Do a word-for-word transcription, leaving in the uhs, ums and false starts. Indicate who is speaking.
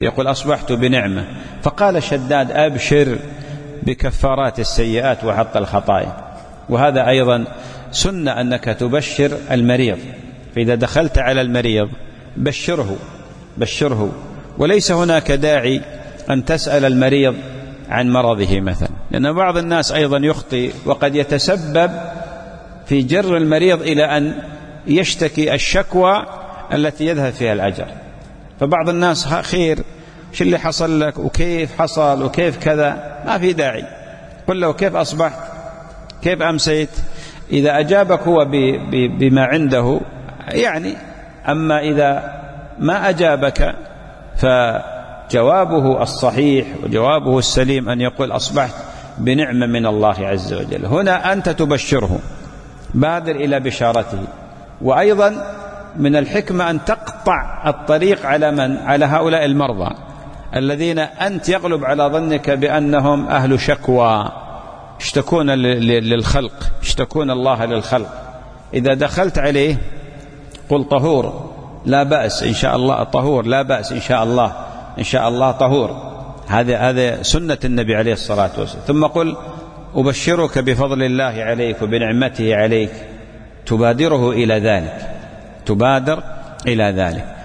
Speaker 1: يقول أصبحت بنعمة. فقال شداد أبشر بكفارات السيئات وحط الخطايا. وهذا أيضا سنة أنك تبشر المريض، فإذا دخلت على المريض بشره بشره وليس هناك داعي أن تسأل المريض عن مرضه مثلا، لأن بعض الناس أيضا يخطئ وقد يتسبب في جر المريض إلى أن يشتكي الشكوى التي يذهب فيها الأجر. فبعض الناس خير شو اللي حصل لك وكيف حصل وكيف كذا، ما في داعي. قل له كيف أصبحت كيف أمسيت، إذا أجابك هو بما عنده يعني. أما إذا ما أجابك فجوابه الصحيح وجوابه السليم أن يقول أصبحت بنعمة من الله عز وجل. هنا أنت تبشره، بادر إلى بشارته. وأيضا من الحكمة أن تقطع الطريق على من؟ على هؤلاء المرضى الذين أنت يغلب على ظنك بأنهم أهل شكوى، يشتكون للخلق، يشتكون الله للخلق. إذا دخلت عليه قل طهور لا بأس إن شاء الله، طهور لا بأس إن شاء الله، إن شاء الله طهور. هذا هذا سنة النبي عليه الصلاة والسلام. ثم قل أبشرك بفضل الله عليك وبنعمته عليك، تبادره إلى ذلك، تبادر إلى ذلك.